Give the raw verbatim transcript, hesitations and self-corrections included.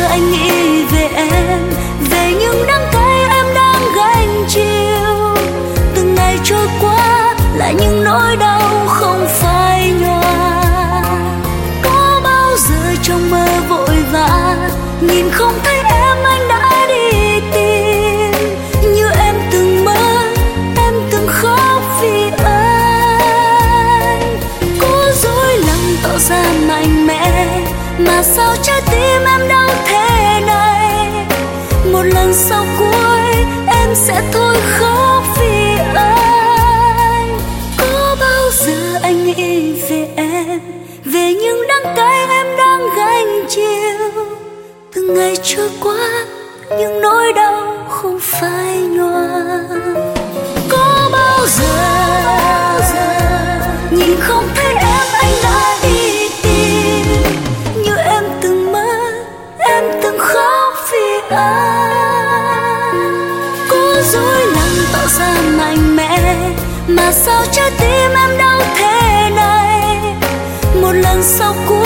anh nghĩ về em, về những đắng cay em đang gánh chịu. Từng ngày trôi qua lại những nỗi đau không phai nhòa. Có bao giờ trong mơ vội vã nhìn không thấy em anh đã đi tìm, như em từng mơ, em từng khóc vì anh. Cố dối lòng tỏ ra mạnh mẽ, mà sao trái tim em đau thế này. Một lần sau cuối em sẽ thôi khóc vì anh. Có bao giờ anh nghĩ về em, về những đắng cay em đang gánh chịu. Từng ngày trôi qua những nỗi đau không phai nhòa. Có bao giờ nhìn không thấy em anh đã đi tìm, như em từng mơ, em từng khóc vì anh. Cố dối lòng tỏ ra mạnh mẽ, mà sao trái tim em đau thế này. Một lần sau cuối